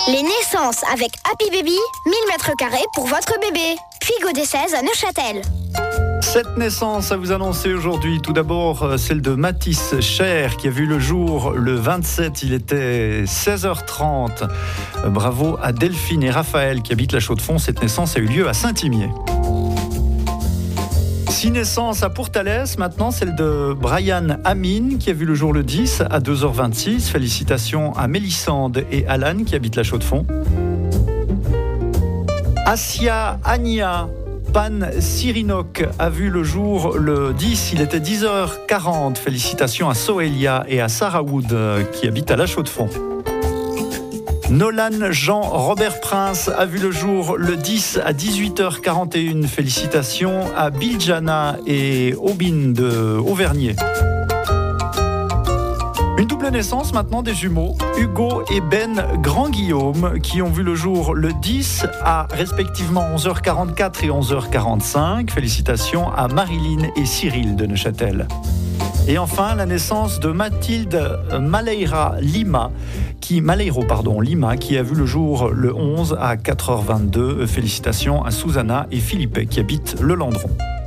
Les naissances avec Happy Baby, 1000 m² pour votre bébé. Puy des 16 à Neuchâtel. 7 naissances à vous annoncer aujourd'hui. Tout d'abord, celle de Mathis Cher qui a vu le jour le 27, il était 16h30. Bravo à Delphine et Raphaël qui habitent la Chaux-de-Fonds. Cette naissance a eu lieu à Saint-Imier. 6 naissances à Pourtalès, maintenant celle de Brian Amine qui a vu le jour le 10 à 2h26. Félicitations à Mélissande et Alan qui habitent la Chaux-de-Fonds. Asia Ania Pan Sirinok a vu le jour le 10, il était 10h40. Félicitations à Soelia et à Sarah Wood qui habitent à la Chaux-de-Fonds. Nolan Jean Robert Prince a vu le jour le 10 à 18h41. Félicitations à Biljana et Aubin de Auvergnat. Une double naissance maintenant des jumeaux, Hugo et Ben Grand-Guillaume, qui ont vu le jour le 10 à respectivement 11h44 et 11h45. Félicitations à Marilyn et Cyril de Neuchâtel. Et enfin, la naissance de Mathilde Maleiro, qui a vu le jour le 11 à 4h22. Félicitations à Susanna et Philippe qui habitent le Landron.